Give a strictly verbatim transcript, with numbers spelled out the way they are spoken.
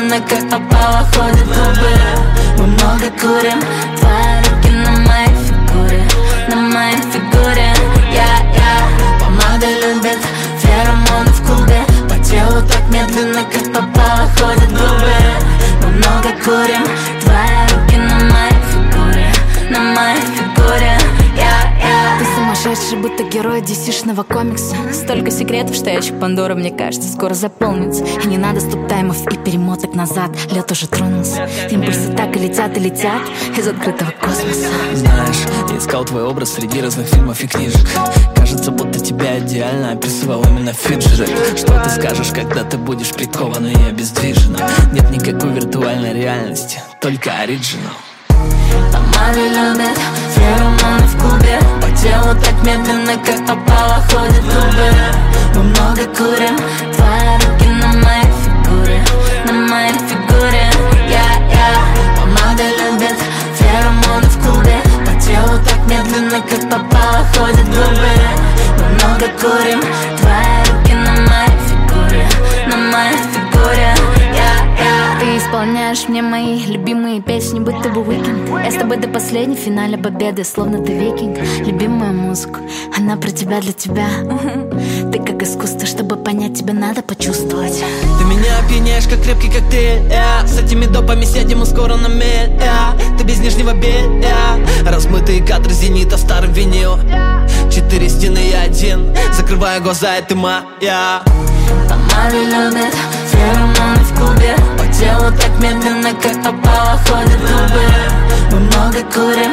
медленно, как попало, ходят губы. Мы много курим, твои руки на моей фигуре, на моей фигуре. Я, я, помада любит, феромоны в клубе. По телу так медленно, как попало, ходят губы. Мы много курим, твои руки на моей фигуре, на моей фигуре. Я, я. Ты сумасшедший, будто герой ди си-шного комикса. Столько секретов, что ящик Пандоры, мне кажется, скоро заполнится. И не надо стоп-таймов и перемоток назад. Лед уже тронулся, импульсы так и летят и летят из открытого космоса. Знаешь, я искал твой образ среди разных фильмов и книжек. Кажется, будто тебя идеально описывал именно Фиджеральд. Что ты скажешь, когда ты будешь прикована и обездвижена? Нет никакой виртуальной реальности, только оригинал. Помады любят, феромоны в клубе. По телу так медленно, как попало, ходят губы. Мы много курим, твои руки на моей фигуре, на моей фигуре. Я, я, помады любят, феромоны в клубе. По телу так медленно, как попало, ходят губы. Мы много курим, твои руки на моей фигуре, на моей фигуре. Я, я. Ты исполняешь мне мои любимые песни, будто бы уикенд. Я с тобой до последней, в финале победы, словно ты викинг. Любимую музыку, она про тебя, для тебя. Ты как искусство, чтобы понять, тебя надо почувствовать. Ты меня опьяняешь, как крепкий коктейль, yeah. С этими допами сядем мы скоро на мель, yeah. Ты без нижнего белья, размытые кадры зенита, старый винил. Четыре стены и один, закрываю глаза, и ты моя. Помады любят, феромоны в клубе. По телу так медленно, как попало, ходят губы. Мы много курим,